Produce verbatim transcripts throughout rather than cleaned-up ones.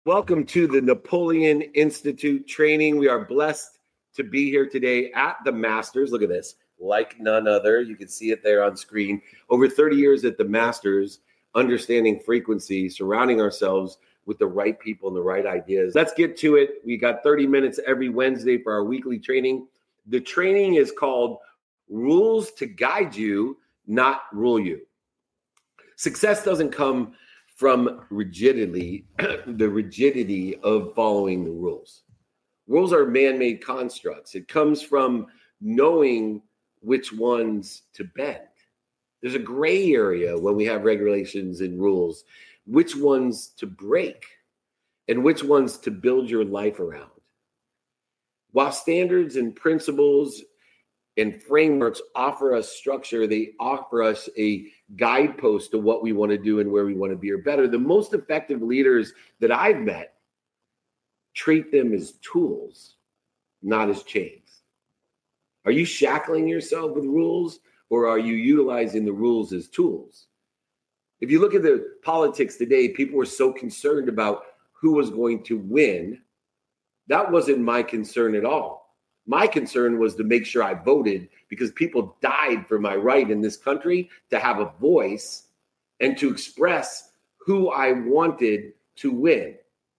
Welcome to the Napoleon Institute training. We are blessed to be here today at the Masters. Look at this, like none other. You can see it there on screen. Over thirty years at the Masters, understanding frequency, surrounding ourselves with the right people and the right ideas. Let's get to it. We got thirty minutes every Wednesday for our weekly training. The training is called Rules to Guide You, Not Rule You. Success doesn't come from rigidity, the rigidity of following the rules. Rules are man-made constructs. It comes from knowing which ones to bend. There's a gray area when we have regulations and rules, which ones to break and which ones to build your life around. While standards and principles and frameworks offer us structure, they offer us a guidepost to what we want to do and where we want to be or better. The most effective leaders that I've met treat them as tools, not as chains. Are you shackling yourself with rules, or are you utilizing the rules as tools? If you look at the politics today, people were so concerned about who was going to win. That wasn't my concern at all. My concern was to make sure I voted, because people died for my right in this country to have a voice and to express who I wanted to win.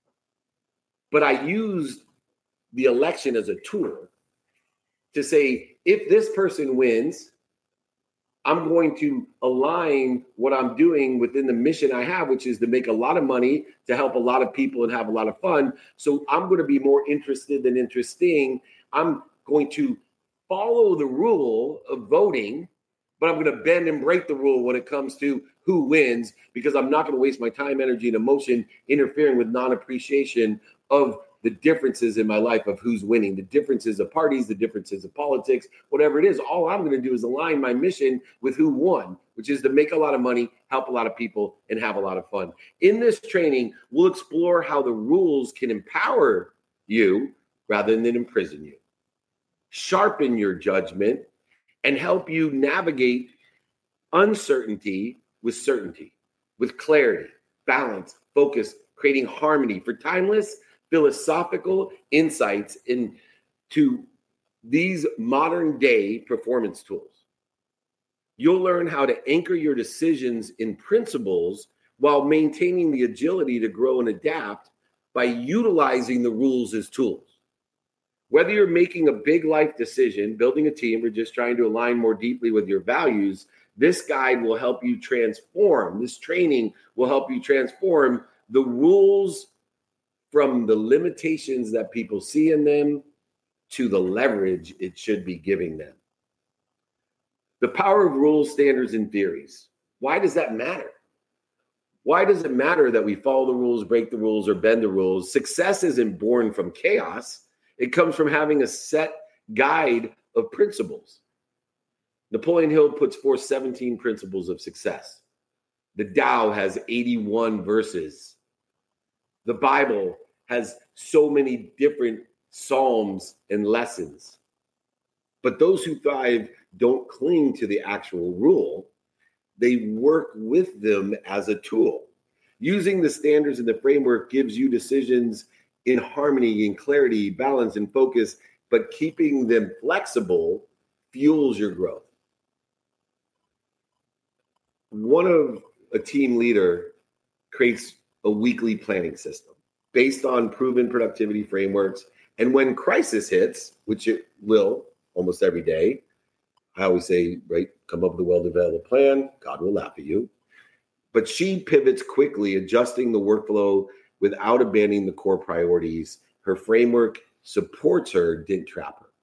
But I used the election as a tool to say, if this person wins, I'm going to align what I'm doing within the mission I have, which is to make a lot of money, to help a lot of people and have a lot of fun. So I'm going to be more interested than interesting. I'm going to follow the rule of voting, but I'm going to bend and break the rule when it comes to who wins, because I'm not going to waste my time, energy, and emotion interfering with non-appreciation of the differences in my life of who's winning, the differences of parties, the differences of politics, whatever it is. All I'm going to do is align my mission with who won, which is to make a lot of money, help a lot of people, and have a lot of fun. In this training, we'll explore how the rules can empower you rather than imprison you, sharpen your judgment, and help you navigate uncertainty with certainty, with clarity, balance, focus, creating harmony for timeless philosophical insights into these modern day performance tools. You'll learn how to anchor your decisions in principles while maintaining the agility to grow and adapt by utilizing the rules as tools. Whether you're making a big life decision, building a team, or just trying to align more deeply with your values, this guide will help you transform. This training will help you transform the rules from the limitations that people see in them to the leverage it should be giving them. The power of rules, standards, and theories. Why does that matter? Why does it matter that we follow the rules, break the rules, or bend the rules? Success isn't born from chaos. It comes from having a set guide of principles. Napoleon Hill puts forth seventeen principles of success. The Tao has eighty-one verses. The Bible has so many different psalms and lessons. But those who thrive don't cling to the actual rule. They work with them as a tool. Using the standards and the framework gives you decisions in harmony, in clarity, balance, and focus, but keeping them flexible fuels your growth. One of a team leader creates a weekly planning system based on proven productivity frameworks. And when crisis hits, which it will almost every day, I always say, right, come up with a well-developed plan. God will laugh at you. But she pivots quickly, adjusting the workflow without abandoning the core priorities. Her framework supports her, didn't trap her.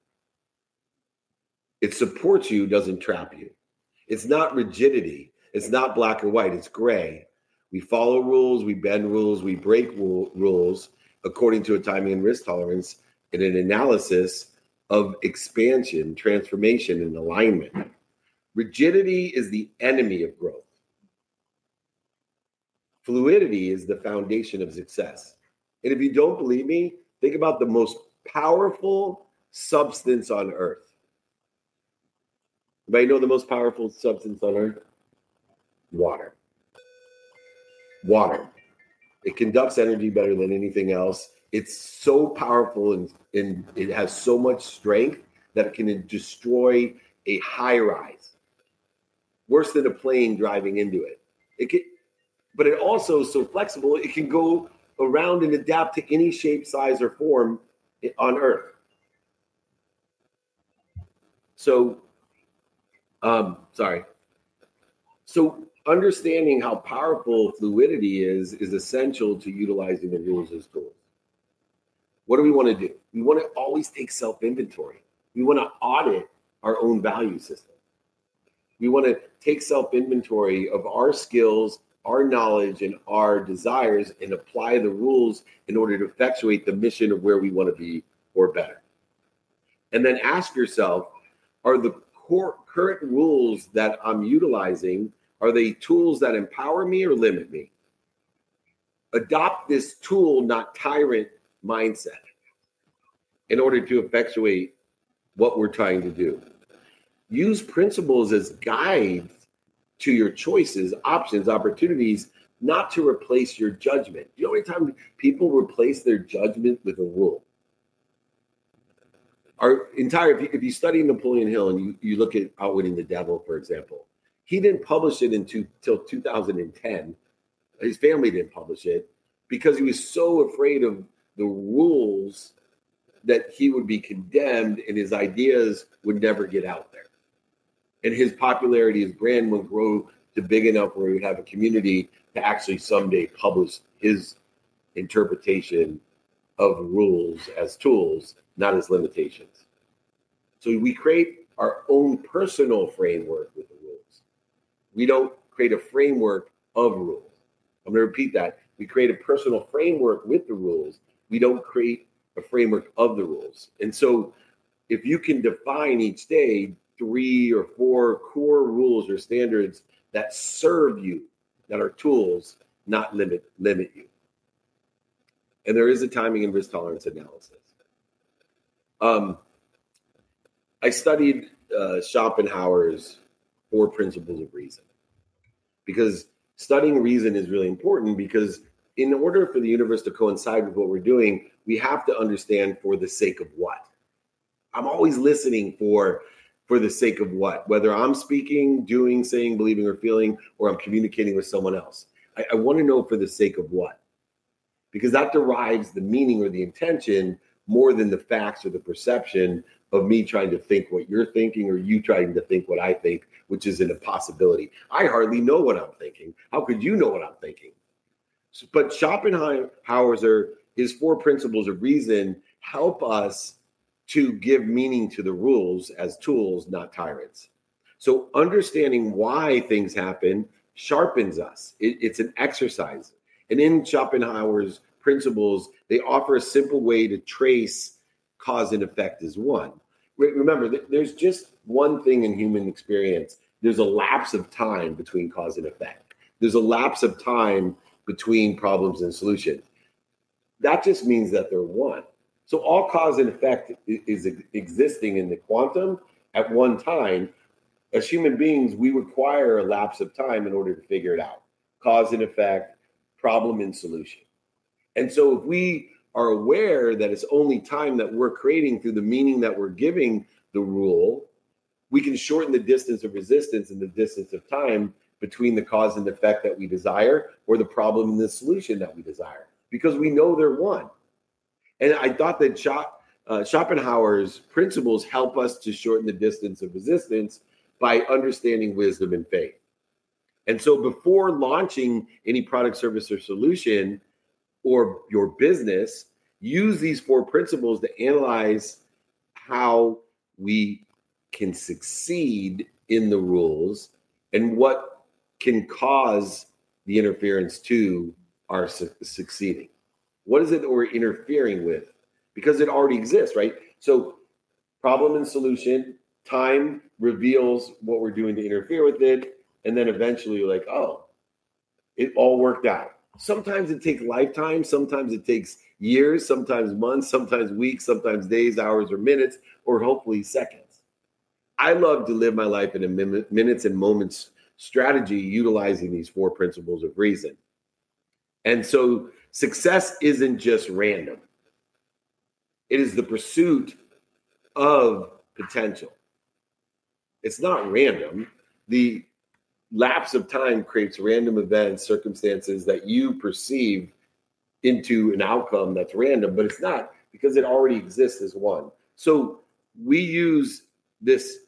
It supports you, doesn't trap you. It's not rigidity. It's not black and white. It's gray. We follow rules, we bend rules, we break rules according to a timing and risk tolerance in an analysis of expansion, transformation, and alignment. Rigidity is the enemy of growth. Fluidity is the foundation of success. And if you don't believe me, think about the most powerful substance on earth. Anybody know the most powerful substance on earth? Water. Water. It conducts energy better than anything else. It's so powerful and, and it has so much strength that it can destroy a high rise, worse than a plane driving into it. It can, but it also is so flexible, it can go around and adapt to any shape, size, or form on Earth. So, um, sorry. So understanding how powerful fluidity is, is essential to utilizing the rules as tools. What do we want to do? We want to always take self-inventory. We want to audit our own value system. We want to take self-inventory of our skills, our knowledge, and our desires and apply the rules in order to effectuate the mission of where we want to be or better. And then ask yourself, are the core, current rules that I'm utilizing, are they tools that empower me or limit me? Adopt this tool, not tyrant mindset in order to effectuate what we're trying to do. Use principles as guides to your choices, options, opportunities, not to replace your judgment. You know how many times people replace their judgment with a rule? Our entire, if you, if you study Napoleon Hill and you, you look at Outwitting the Devil, for example, he didn't publish it until two thousand ten. His family didn't publish it because he was so afraid of the rules that he would be condemned and his ideas would never get out there. And his popularity, his brand would grow to big enough where he would have a community to actually someday publish his interpretation of rules as tools, not as limitations. So we create our own personal framework with the rules. We don't create a framework of rules. I'm going to repeat that. We create a personal framework with the rules. We don't create a framework of the rules. And so if you can define each day three or four core rules or standards that serve you, that are tools, not limit limit you. And there is a timing and risk tolerance analysis. Um, I studied uh, Schopenhauer's four principles of reason because studying reason is really important because in order for the universe to coincide with what we're doing, we have to understand for the sake of what. I'm always listening for for the sake of what, whether I'm speaking, doing, saying, believing, or feeling, or I'm communicating with someone else. I, I want to know for the sake of what, because that derives the meaning or the intention more than the facts or the perception of me trying to think what you're thinking or you trying to think what I think, which is an impossibility. I hardly know what I'm thinking. How could you know what I'm thinking? So, but Schopenhauer's or his four principles of reason help us to give meaning to the rules as tools, not tyrants. So understanding why things happen sharpens us. It, it's an exercise. And in Schopenhauer's principles, they offer a simple way to trace cause and effect as one. Remember, there's just one thing in human experience. There's a lapse of time between cause and effect. There's a lapse of time between problems and solution. That just means that they're one. So all cause and effect is existing in the quantum at one time. As human beings, we require a lapse of time in order to figure it out. Cause and effect, problem and solution. And so if we are aware that it's only time that we're creating through the meaning that we're giving the rule, we can shorten the distance of resistance and the distance of time between the cause and effect that we desire or the problem and the solution that we desire, because we know they're one. And I thought that uh, Schopenhauer's principles help us to shorten the distance of resistance by understanding wisdom and faith. And so before launching any product, service, or solution or your business, use these four principles to analyze how we can succeed in the rules and what can cause the interference to our su- succeeding. What is it that we're interfering with? Because it already exists, right? So problem and solution, time reveals what we're doing to interfere with it. And then eventually you're like, oh, it all worked out. Sometimes it takes lifetimes. Sometimes it takes years, sometimes months, sometimes weeks, sometimes days, hours, or minutes, or hopefully seconds. I love to live my life in a min- minutes and moments strategy utilizing these four principles of reason. And so success isn't just random. It is the pursuit of potential. It's not random. The lapse of time creates random events, circumstances that you perceive into an outcome that's random, but it's not, because it already exists as one. So we use this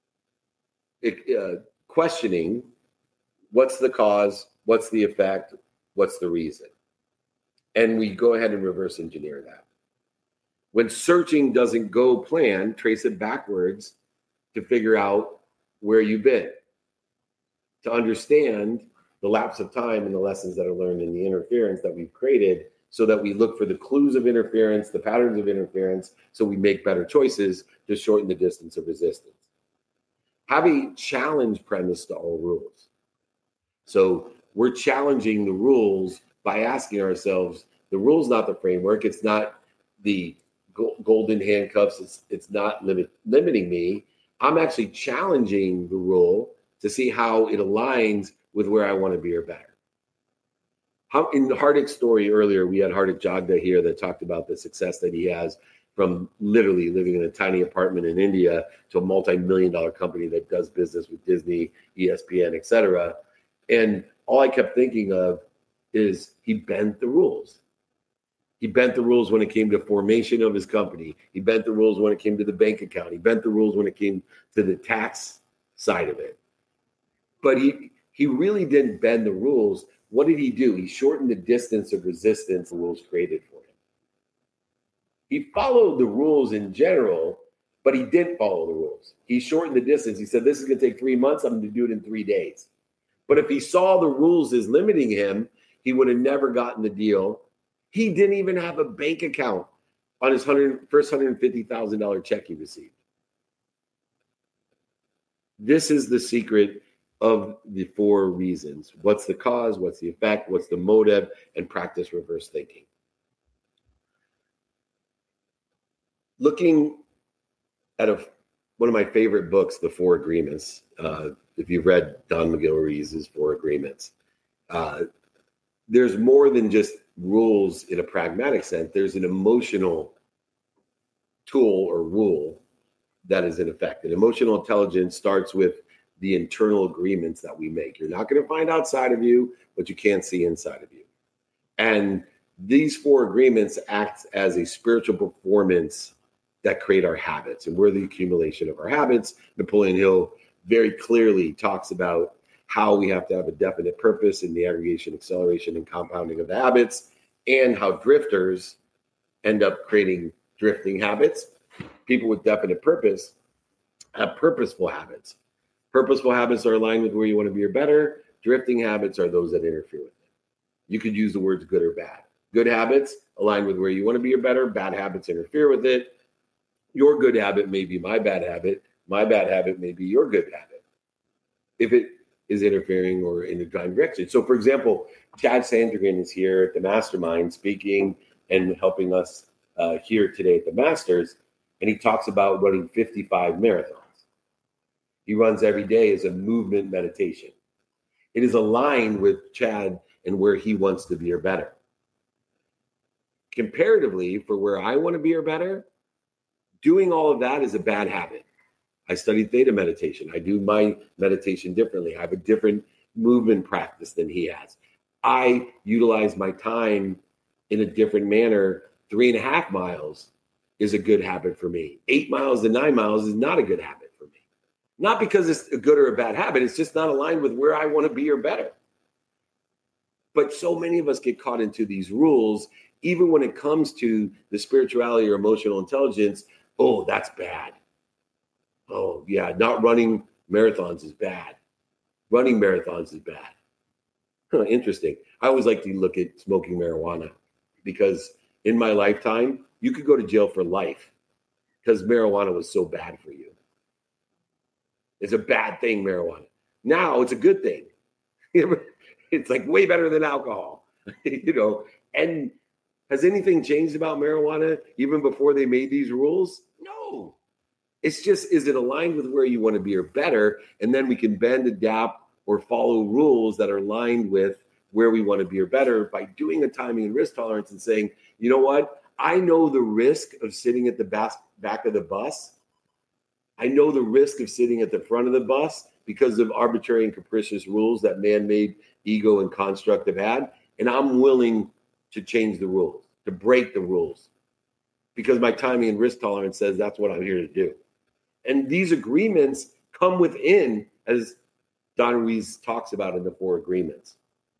uh, questioning, what's the cause, what's the effect, what's the reason? And we go ahead and reverse engineer that. When searching doesn't go plan, trace it backwards to figure out where you've been, to understand the lapse of time and the lessons that are learned in the interference that we've created, so that we look for the clues of interference, the patterns of interference, so we make better choices to shorten the distance of resistance. Have a challenge premise to all rules. So we're challenging the rules by asking ourselves, the rule's not the framework, it's not the golden handcuffs, it's, it's not limit, limiting me. I'm actually challenging the rule to see how it aligns with where I want to be or better. How, in the Hardik story earlier, we had Hardik Jagda here that talked about the success that he has from literally living in a tiny apartment in India to a multi-million dollar company that does business with Disney, E S P N, et cetera. And all I kept thinking of is he bent the rules. He bent the rules when it came to formation of his company. He bent the rules when it came to the bank account. He bent the rules when it came to the tax side of it. But he he really didn't bend the rules. What did he do? He shortened the distance of resistance the rules created for him. He followed the rules in general, but he didn't follow the rules. He shortened the distance. He said, this is going to take three months. I'm going to do it in three days. But if he saw the rules as limiting him, he would have never gotten the deal. He didn't even have a bank account on his first one hundred fifty thousand dollars check he received. This is the secret of the four reasons. What's the cause? What's the effect? What's the motive? And practice reverse thinking. Looking at a, one of my favorite books, The Four Agreements. Uh, if you've read Don McGillies' Four Agreements, uh, there's more than just rules in a pragmatic sense. There's an emotional tool or rule that is in effect. And emotional intelligence starts with the internal agreements that we make. You're not going to find outside of you, but you can see inside of you. And these four agreements act as a spiritual performance that create our habits. And we're the accumulation of our habits. Napoleon Hill very clearly talks about how we have to have a definite purpose in the aggregation, acceleration, and compounding of the habits, and how drifters end up creating drifting habits. People with definite purpose have purposeful habits. Purposeful habits are aligned with where you want to be or better. Drifting habits are those that interfere with it. You could use the words good or bad. Good habits align with where you want to be or better. Bad habits interfere with it. Your good habit may be my bad habit. My bad habit may be your good habit, if it is interfering or in a different direction. So, for example, Chad Sandringham is here at the Mastermind speaking and helping us uh, here today at the Masters, and he talks about running fifty-five marathons. He runs every day as a movement meditation. It is aligned with Chad and where he wants to be or better. Comparatively, for where I want to be or better, doing all of that is a bad habit. I studied theta meditation. I do my meditation differently. I have a different movement practice than he has. I utilize my time in a different manner. Three and a half miles is a good habit for me. Eight miles to nine miles is not a good habit for me. Not because it's a good or a bad habit. It's just not aligned with where I want to be or better. But so many of us get caught into these rules, even when it comes to the spirituality or emotional intelligence. Oh, that's bad. Oh, yeah, not running marathons is bad. Running marathons is bad. Huh, interesting. I always like to look at smoking marijuana because in my lifetime, you could go to jail for life because marijuana was so bad for you. It's a bad thing, marijuana. Now it's a good thing. It's like way better than alcohol, you know. And has anything changed about marijuana even before they made these rules? No. It's just, is it aligned with where you want to be or better? And then we can bend, adapt, or follow rules that are aligned with where we want to be or better by doing a timing and risk tolerance and saying, you know what? I know the risk of sitting at the back, back of the bus. I know the risk of sitting at the front of the bus because of arbitrary and capricious rules that man-made ego and construct have had. And I'm willing to change the rules, to break the rules, because my timing and risk tolerance says that's what I'm here to do. And these agreements come within, as Don Ruiz talks about in the four agreements.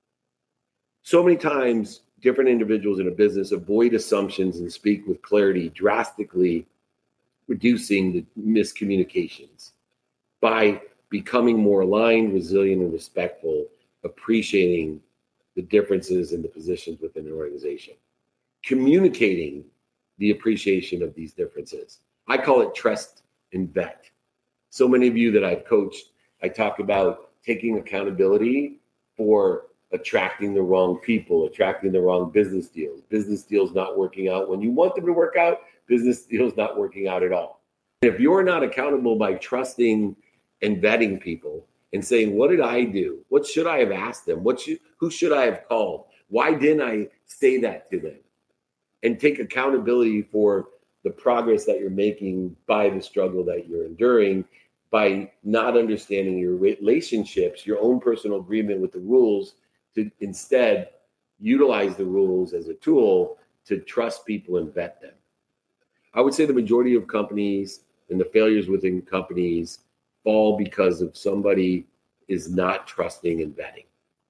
So many times, different individuals in a business avoid assumptions and speak with clarity, drastically reducing the miscommunications by becoming more aligned, resilient, and respectful, appreciating the differences in the positions within an organization, communicating the appreciation of these differences. I call it trust and vet. So many of you that I've coached, I talk about taking accountability for attracting the wrong people, attracting the wrong business deals, business deals not working out when you want them to work out, business deals not working out at all. If you're not accountable by trusting and vetting people and saying, what did I do? What should I have asked them? What should, who should I have called? Why didn't I say that to them? And take accountability for the progress that you're making by the struggle that you're enduring, by not understanding your relationships, your own personal agreement with the rules, to instead utilize the rules as a tool to trust people and vet them. I would say the majority of companies and the failures within companies fall because of somebody is not trusting and vetting.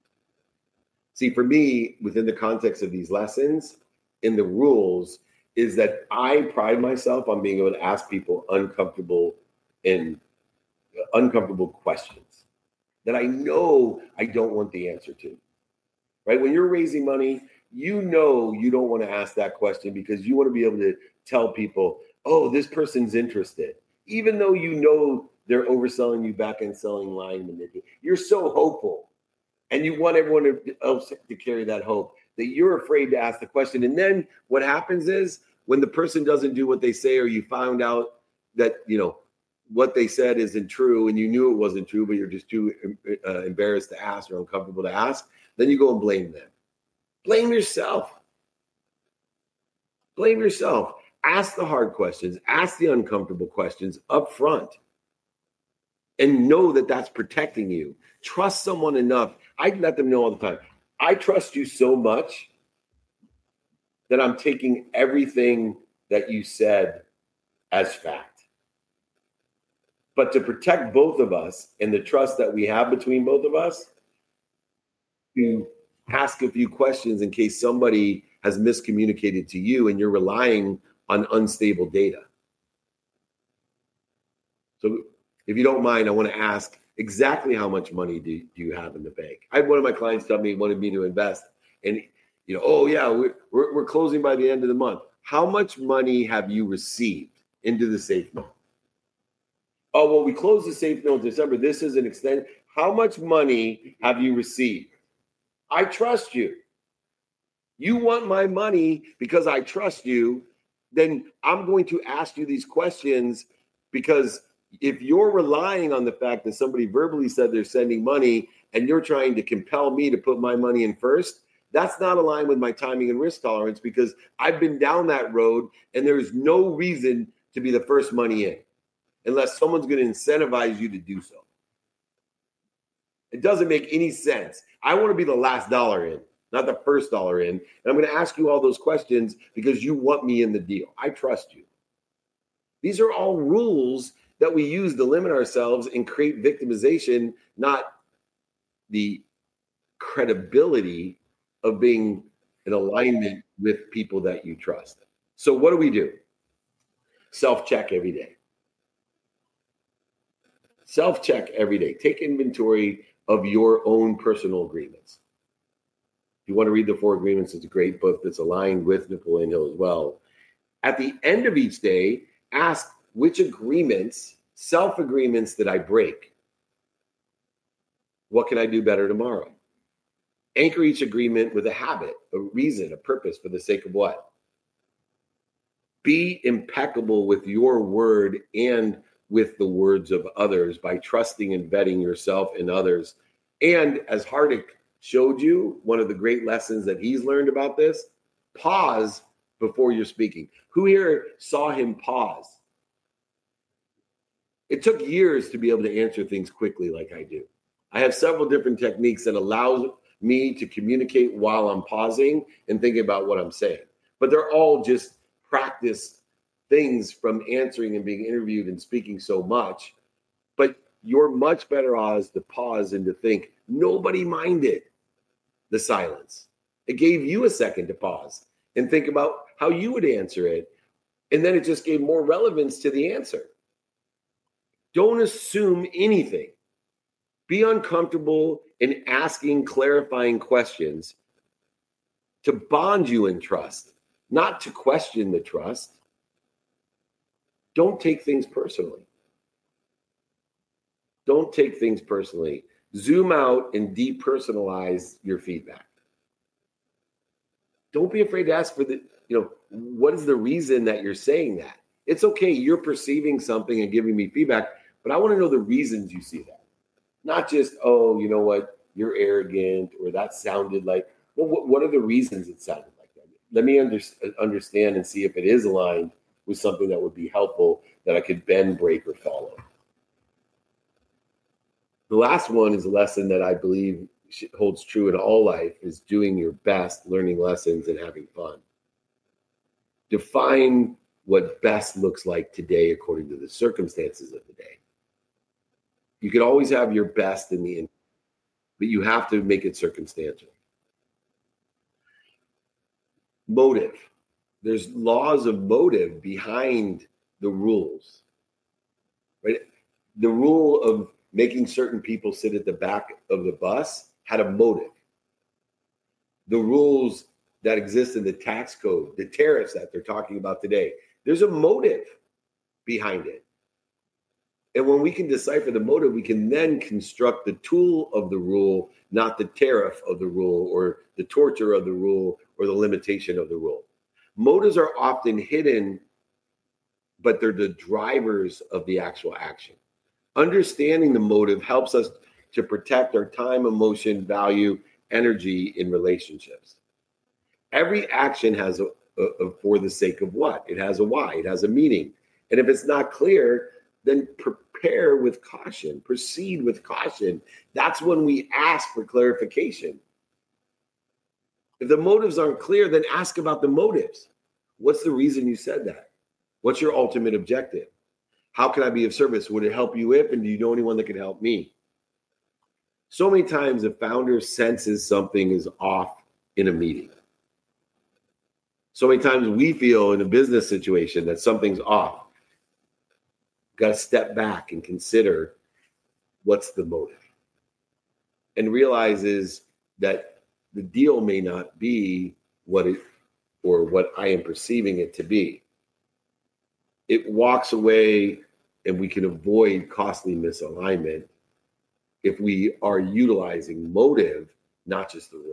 See, for me, within the context of these lessons, in the rules, is that I pride myself on being able to ask people uncomfortable and uncomfortable questions that I know I don't want the answer to. Right? When you're raising money, you know you don't want to ask that question because you want to be able to tell people, oh, this person's interested. Even though you know they're overselling you, back end selling, lying, manipulating. You're so hopeful. And you want everyone else to carry that hope that you're afraid to ask the question. And then what happens is when the person doesn't do what they say, or you found out that, you know, what they said isn't true and you knew it wasn't true, but you're just too uh, embarrassed to ask or uncomfortable to ask, then you go and blame them. Blame yourself. Blame yourself. Ask the hard questions. Ask the uncomfortable questions up front. And know that that's protecting you. Trust someone enough. I let them know all the time. I trust you so much that I'm taking everything that you said as fact. But to protect both of us and the trust that we have between both of us, to ask a few questions in case somebody has miscommunicated to you and you're relying on unstable data. So if you don't mind, I want to ask exactly how much money do, do you have in the bank? I had one of my clients tell me he wanted me to invest. And, you know, oh, yeah, we're, we're, we're closing by the end of the month. How much money have you received into the safe note? Oh, well, we closed the safe note in December. This is an extended. How much money have you received? I trust you. You want my money because I trust you. Then I'm going to ask you these questions, because if you're relying on the fact that somebody verbally said they're sending money and you're trying to compel me to put my money in first, that's not aligned with my timing and risk tolerance, because I've been down that road and there's no reason to be the first money in unless someone's going to incentivize you to do so. It doesn't make any sense. I want to be the last dollar in, not the first dollar in. And I'm going to ask you all those questions because you want me in the deal. I trust you. These are all rules that we use to limit ourselves and create victimization, not the credibility of being in alignment with people that you trust. So what do we do? Self-check every day. Self-check every day. Take inventory of your own personal agreements. If you want to read the four agreements, it's a great book that's aligned with Napoleon Hill as well. At the end of each day, ask which agreements, self-agreements, did I break? What can I do better tomorrow? Anchor each agreement with a habit, a reason, a purpose, for the sake of what? Be impeccable with your word and with the words of others by trusting and vetting yourself and others. And as Hardik showed you, one of the great lessons that he's learned about this, pause before you're speaking. Who here saw him pause? It took years to be able to answer things quickly like I do. I have several different techniques that allows me to communicate while I'm pausing and thinking about what I'm saying. But they're all just practice things from answering and being interviewed and speaking so much. But you're much better off to pause and to think. Nobody minded the silence. It gave you a second to pause and think about how you would answer it. And then it just gave more relevance to the answer. Don't assume anything. Be uncomfortable in asking clarifying questions to bond you in trust, not to question the trust. Don't take things personally. Don't take things personally. Zoom out and depersonalize your feedback. Don't be afraid to ask for the, you know, what is the reason that you're saying that? It's okay. You're perceiving something and giving me feedback, but I want to know the reasons you see that. Not just, oh, you know what, you're arrogant, or that sounded like, well, what, what are the reasons it sounded like that? Let me under, understand and see if it is aligned with something that would be helpful that I could bend, break, or follow. The last one is a lesson that I believe holds true in all life, is doing your best, learning lessons, and having fun. Define what best looks like today according to the circumstances of the day. You can always have your best in the end, but you have to make it circumstantial. Motive. There's laws of motive behind the rules, right? The rule of making certain people sit at the back of the bus had a motive. The rules that exist in the tax code, the tariffs that they're talking about today, there's a motive behind it. And when we can decipher the motive, we can then construct the tool of the rule, not the tariff of the rule or the torture of the rule or the limitation of the rule. Motives are often hidden, but they're the drivers of the actual action. Understanding the motive helps us to protect our time, emotion, value, energy in relationships. Every action has a, a, a for the sake of what? It has a why. It has a meaning. And if it's not clear, then prepare with caution, proceed with caution. That's when we ask for clarification. If the motives aren't clear, then ask about the motives. What's the reason you said that? What's your ultimate objective? How can I be of service? Would it help you if, and do you know anyone that can help me? So many times a founder senses something is off in a meeting. So many times we feel in a business situation that something's off. Got to step back and consider what's the motive, and realizes that the deal may not be what it or what I am perceiving it to be. It walks away, and we can avoid costly misalignment if we are utilizing motive, not just the rule.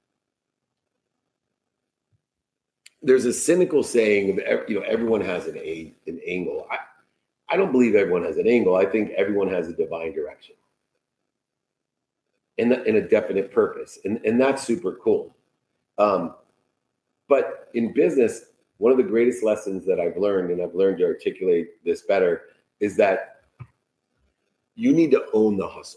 There's a cynical saying of, you know, everyone has an, a, an angle. I, I don't believe everyone has an angle. I think everyone has a divine direction and, and a definite purpose. And, and that's super cool. Um, but in business, one of the greatest lessons that I've learned, and I've learned to articulate this better, is that you need to own the hustle.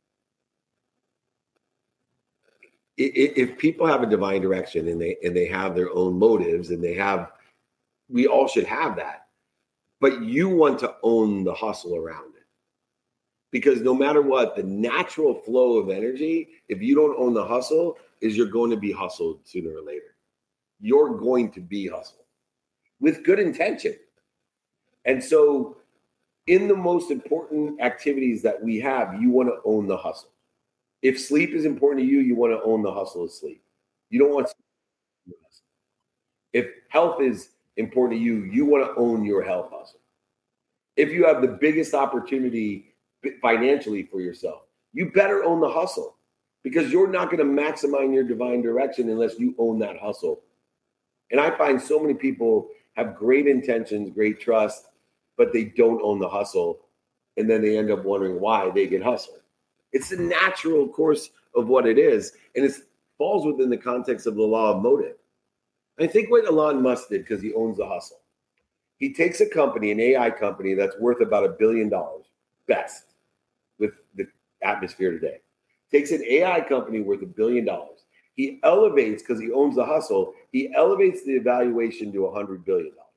If people have a divine direction and they and they have their own motives and they have, we all should have that. But you want to own the hustle around it. Because no matter what, the natural flow of energy, if you don't own the hustle, is you're going to be hustled sooner or later. You're going to be hustled with good intention. And so in the most important activities that we have, you want to own the hustle. If sleep is important to you, you want to own the hustle of sleep. You don't want to. If health is important to you, you want to own your health hustle. If you have the biggest opportunity financially for yourself, you better own the hustle, because you're not going to maximize your divine direction unless you own that hustle. And I find so many people have great intentions, great trust, but they don't own the hustle. And then they end up wondering why they get hustled. It's the natural course of what it is. And it falls within the context of the law of motive. I think what Elon Musk did, because he owns the hustle, he takes a company, an A I company that's worth about a billion dollars, best with the atmosphere today. Takes an A I company worth a billion dollars. He elevates, because he owns the hustle, he elevates the evaluation to one hundred billion dollars.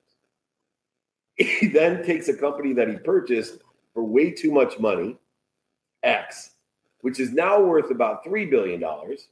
He then takes a company that he purchased for way too much money, X, which is now worth about three billion dollars.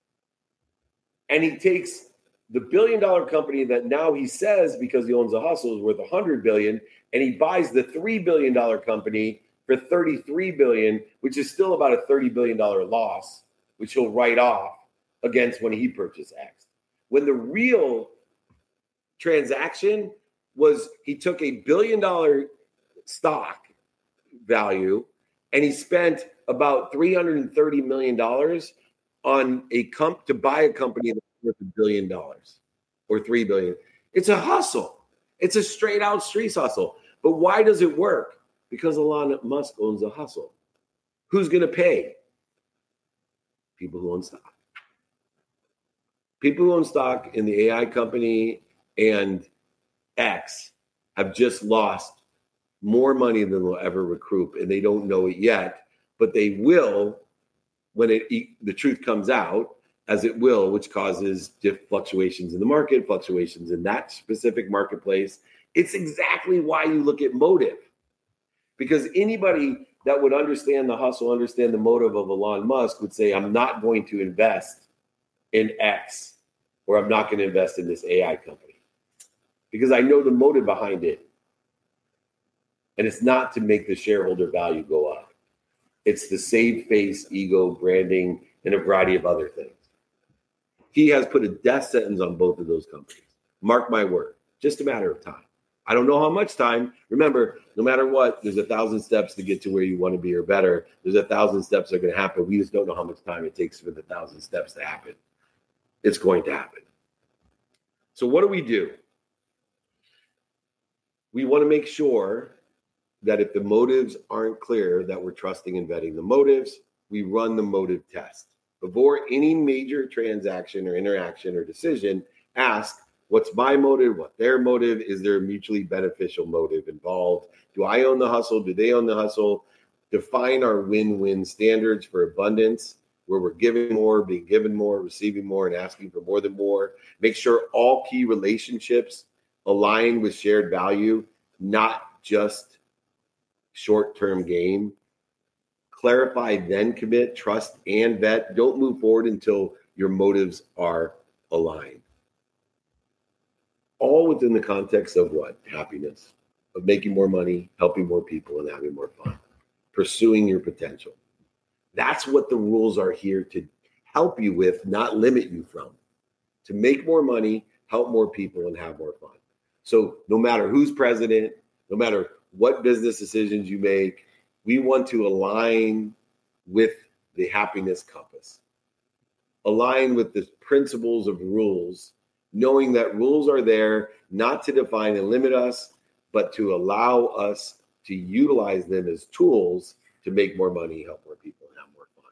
And he takes the billion dollar company that now he says, because he owns the hustle, is worth one hundred billion dollars, and he buys the three billion dollars company for thirty-three billion dollars, which is still about a thirty billion dollars loss, which he'll write off against when he purchased X. When the real transaction was, he took a billion dollar stock value and he spent about three hundred thirty million dollars on a comp to buy a company that's worth a billion dollars or three billion. It's a hustle. It's a straight out street hustle. But why does it work? Because Elon Musk owns a hustle. Who's going to pay? People who own stock. People who own stock in the A I company and X have just lost more money than they'll ever recoup, and they don't know it yet, but they will when it the truth comes out, as it will, which causes diff fluctuations in the market, fluctuations in that specific marketplace. It's exactly why you look at motive, because anybody that would understand the hustle, understand the motive of Elon Musk would say, I'm not going to invest in X, or I'm not going to invest in this A I company, because I know the motive behind it. And it's not to make the shareholder value go up. It's the save face, ego, branding, and a variety of other things. He has put a death sentence on both of those companies. Mark my word, just a matter of time. I don't know how much time. Remember, no matter what, there's a thousand steps to get to where you want to be or better. There's a thousand steps that are going to happen. We just don't know how much time it takes for the thousand steps to happen. It's going to happen. So what do we do? We want to make sure that if the motives aren't clear, that we're trusting and vetting the motives. We run the motive test. Before any major transaction or interaction or decision, ask, what's my motive? What their motive? Is there a mutually beneficial motive involved? Do I own the hustle? Do they own the hustle? Define our win-win standards for abundance, where we're giving more, being given more, receiving more, and asking for more than more. Make sure all key relationships align with shared value, not just short-term game. Clarify, then commit, trust, and vet. Don't move forward until your motives are aligned. All within the context of what? Happiness, of making more money, helping more people, and having more fun. Pursuing your potential. That's what the rules are here to help you with, not limit you from. To make more money, help more people, and have more fun. So no matter who's president, no matter what business decisions you make, we want to align with the happiness compass. Align with the principles of rules, knowing that rules are there not to define and limit us, but to allow us to utilize them as tools to make more money, help more people, and have more fun.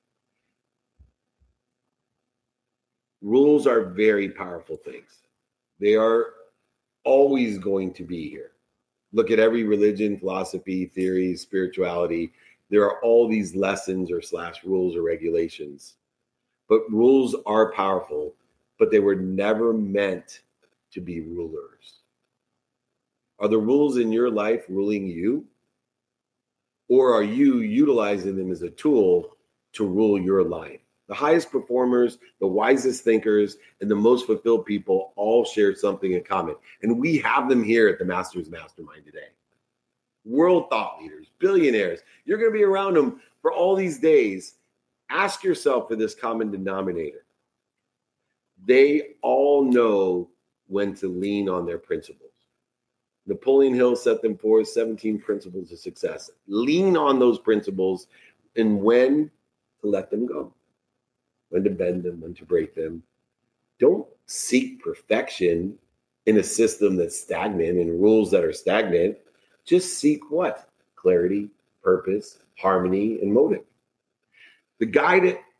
Rules are very powerful things. They are always going to be here. Look at every religion, philosophy, theory, spirituality. There are all these lessons or slash rules or regulations. But rules are powerful, but they were never meant to be rulers. Are the rules in your life ruling you? Or are you utilizing them as a tool to rule your life? The highest performers, the wisest thinkers, and the most fulfilled people all share something in common. And we have them here at the Masters Mastermind today. World thought leaders, billionaires. You're going to be around them for all these days. Ask yourself for this common denominator. They all know when to lean on their principles. Napoleon Hill set them forth, seventeen principles of success. Lean on those principles and when to let them go. When to bend them, when to break them. Don't seek perfection in a system that's stagnant and rules that are stagnant. Just seek what? Clarity, purpose, harmony, and motive. The guy that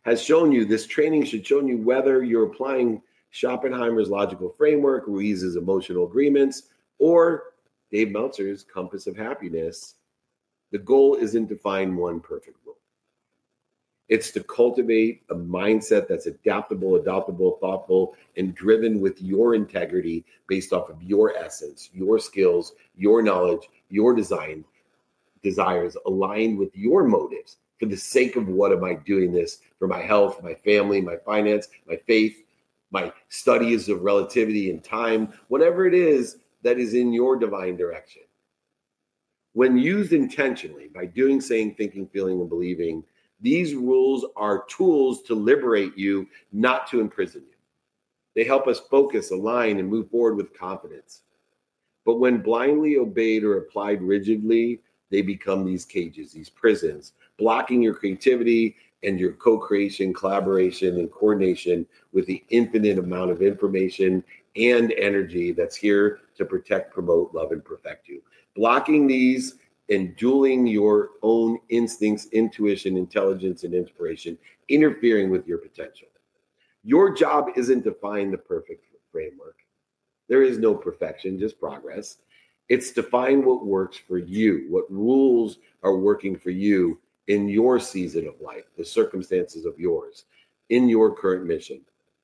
has shown you, this training should show you whether you're applying Schopenhauer's logical framework, Ruiz's emotional agreements, or Dave Meltzer's compass of happiness. The goal isn't to find one perfect rule. It's to cultivate a mindset that's adaptable, adoptable, thoughtful, and driven with your integrity based off of your essence, your skills, your knowledge, your design, desires aligned with your motives. For the sake of what am I doing this? For my health, my family, my finance, my faith, my studies of relativity and time, whatever it is that is in your divine direction. When used intentionally by doing, saying, thinking, feeling, and believing, these rules are tools to liberate you, not to imprison you. They help us focus, align, and move forward with confidence. But when blindly obeyed or applied rigidly, they become these cages, these prisons, blocking your creativity and your co-creation, collaboration, and coordination with the infinite amount of information and energy that's here to protect, promote, love, and perfect you. Blocking these and dueling your own instincts, intuition, intelligence, and inspiration, interfering with your potential. Your job isn't to find the perfect framework. There is no perfection, just progress. It's to find what works for you, what rules are working for you in your season of life, the circumstances of yours, in your current mission.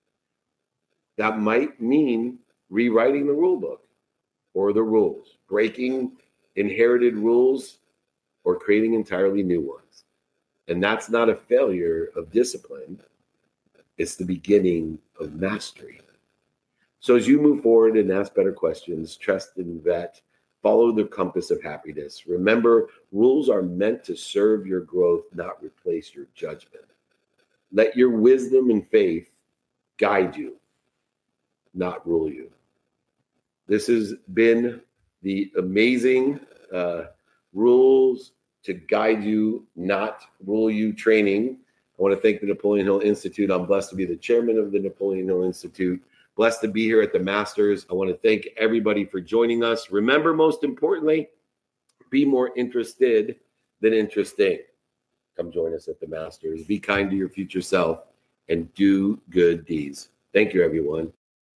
That might mean rewriting the rule book or the rules, breaking inherited rules, or creating entirely new ones. And that's not a failure of discipline. It's the beginning of mastery. So as you move forward and ask better questions, trust and vet, follow the compass of happiness. Remember, rules are meant to serve your growth, not replace your judgment. Let your wisdom and faith guide you, not rule you. This has been the amazing uh, rules to guide you, not rule you training. I want to thank the Napoleon Hill Institute. I'm blessed to be the chairman of the Napoleon Hill Institute. Blessed to be here at the Masters. I want to thank everybody for joining us. Remember, most importantly, be more interested than interesting. Come join us at the Masters. Be kind to your future self and do good deeds. Thank you, everyone.